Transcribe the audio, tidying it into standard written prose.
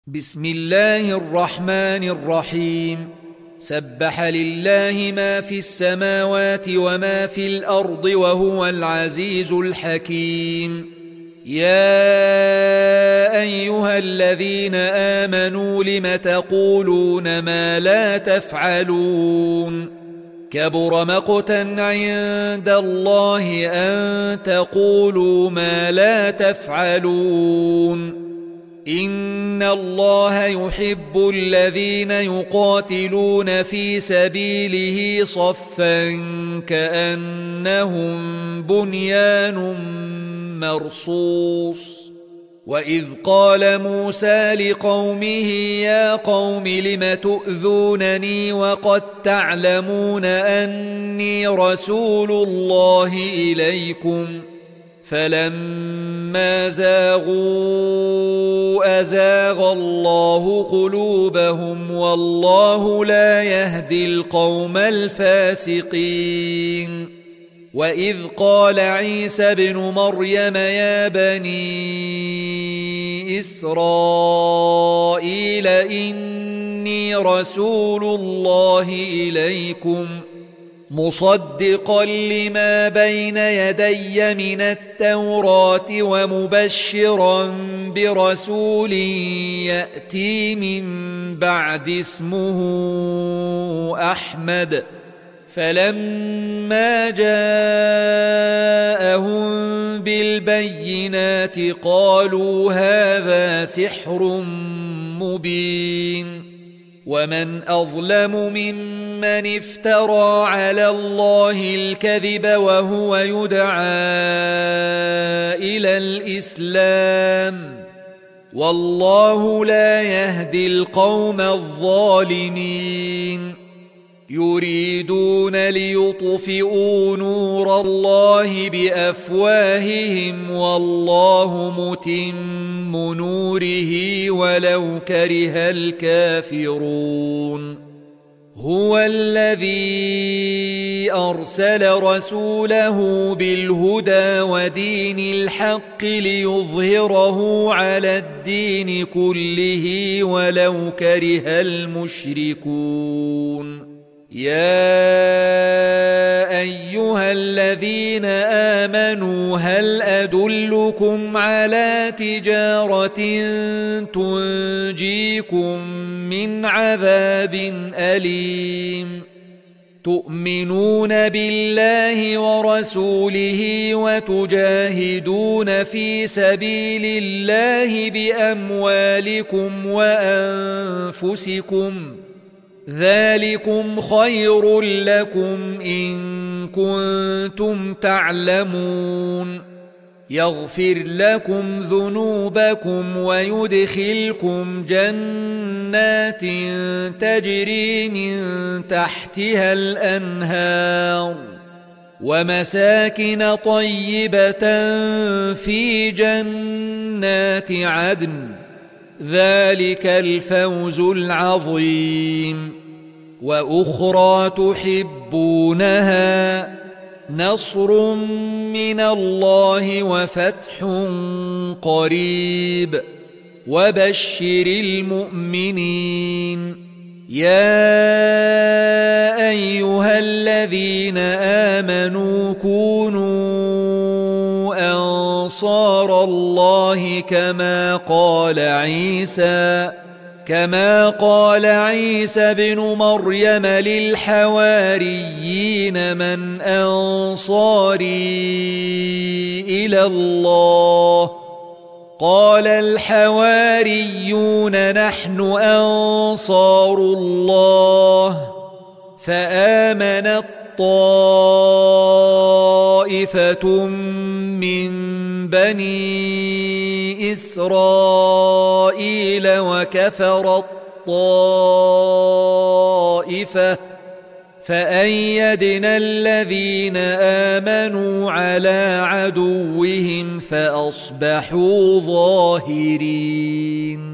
بسم الله الرحمن الرحيم. سبح لله ما في السماوات وما في الأرض وهو العزيز الحكيم. يا أيها الذين آمنوا لم تقولون ما لا تفعلون؟ كبر مقتا عند الله أن تقولوا ما لا تفعلون. إن الله يحب الذين يقاتلون في سبيله صفا كأنهم بنيان مرصوص. وإذ قال موسى لقومه يا قوم لم تؤذونني وقد تعلمون أني رسول الله إليكم فلما زاغوا أزاغ الله قلوبهم والله لا يهدي القوم الفاسقين. وإذ قال عيسى ابن مريم يا بني إسرائيل إني رسول الله إليكم مصدقا لما بين يدي من التوراة ومبشرا برسول يأتي من بعد اسمه أحمد. فلما جاءهم بالبينات قالوا هذا سحر مبين. ومن أظلم ممن افترى على الله الكذب وهو يدعى إلى الإسلام والله لا يهدي القوم الظالمين. يريدون ليطفئوا نور الله بأفواههم والله متم نوره ولو كره الكافرون. هو الذي أرسل رسوله بالهدى ودين الحق ليظهره على الدين كله ولو كره المشركون. يا أيها الذين آمنوا هل أدلكم على تجارة تنجيكم من عذاب أليم؟ تؤمنون بالله ورسوله وتجاهدون في سبيل الله بأموالكم وأنفسكم ذلكم خير لكم إن كنتم تعلمون. يغفر لكم ذنوبكم ويدخلكم جنات تجري من تحتها الأنهار ومساكن طيبة في جنات عدن ذلك الفوز العظيم. وأخرى تحبونها نصر من الله وفتح قريب وبشر المؤمنين. يا أيها الذين آمنوا كونوا أنصار الله كما قال عيسى بن مريم للحواريين من أنصاري إلى الله قال الحواريون نحن أنصار الله. فآمنت طائفة من بني إسرائيل وكفرت طائفة فأيدنا الذين آمنوا على عدوهم فأصبحوا ظاهرين.